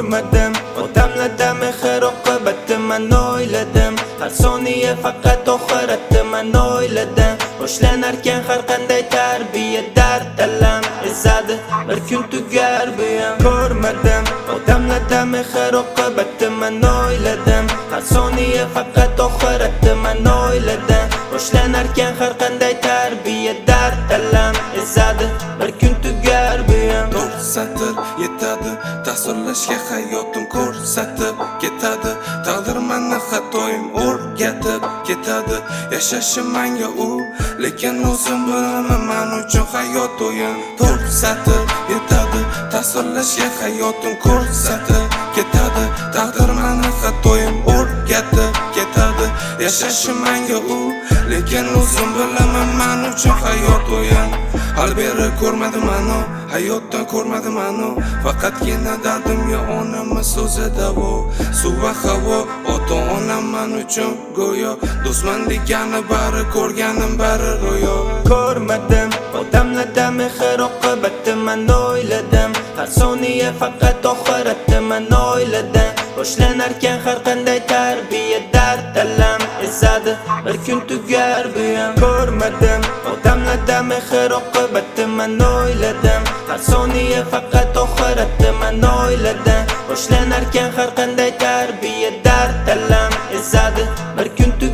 ko'rmadim. Otamlarda mehr oqibati men o'yladim. Har soniya faqat oxiratni men o'yladim. Boshlanarkan har qanday tarbiya dard alam ezadi, bir kun tugar bu ham. Ko'rmadim odamlarda mehr oqibati men o'yladim. Har soniya faqat oxiratni men o'yladim. Boshlanarkan har qanday tarbiya dard alam ezadi, bir kun tugar bu ham. Satır yetadi, tasvirlashga hayotim ko'rsatib ketadi. Taqdir meni xatoyim o'rgatib ketadi. Yashashim menga u, lekin o'zim bilaman men uchun hayot o'yin. Satır yetadi, tasvirlashga hayotim ko'rsatib ketadi. Taqdir meni xatoyim o'rgatib ketadi. Yashashim menga u, lekin o'zim bilaman men uchun hayot o'yin. Alberi ko'rmadim meni, hayotdan ko'rmadim meni. Faqatgina dardimga onamni so'zi davo. Suv va havo, ota-onam men uchun go'yo. Do'stman degani bari ko'rganim bari ro'yo. Ko'rmadim odamlarda mehr oqibati men o'yladim. Har soniya faqat oxiratni men o'yladim. Boshlanarkan har qanday tarbiya dard alam ezadi, bir kun tugar bu ham. Ko'rmadim odamlarda mehr oqibati men o'yladim. Har soniya faqat oxiratni men o'yladim. Boshlanarkan har qanday tarbiya dard alam ezadi, bir kun tugar